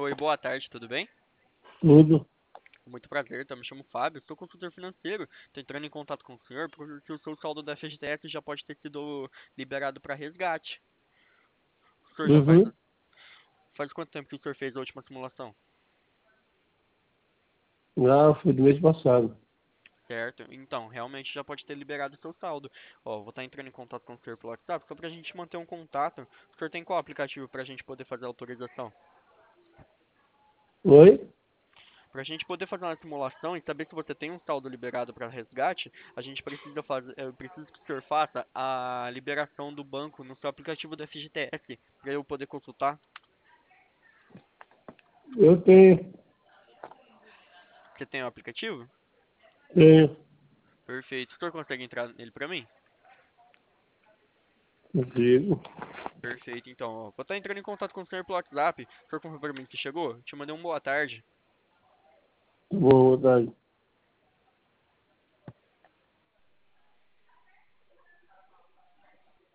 Oi, boa tarde, tudo bem? Tudo. Muito prazer, me chamo Fábio, sou consultor financeiro. Estou entrando em contato com o senhor porque o seu saldo da FGTS já pode ter sido liberado para resgate. O senhor já Uhum. faz quanto tempo que o senhor fez a última simulação? Ah, foi do mês passado. Certo? Então, realmente já pode ter liberado o seu saldo. Ó, vou estar entrando em contato com o senhor pelo WhatsApp só para a gente manter um contato. O senhor tem qual aplicativo para a gente poder fazer a autorização? Oi? Para a gente poder fazer uma simulação e saber se você tem um saldo liberado para resgate, a gente precisa fazer, eu preciso que o senhor faça a liberação do banco no seu aplicativo do FGTS, para eu poder consultar. Eu tenho. Você tem o aplicativo? Tenho. Perfeito. O senhor consegue entrar nele para mim? Consigo. Perfeito, então, ó, vou estar entrando em contato com o senhor pelo WhatsApp. O senhor confirma para mim que chegou? Te mandei um boa tarde. Boa tarde.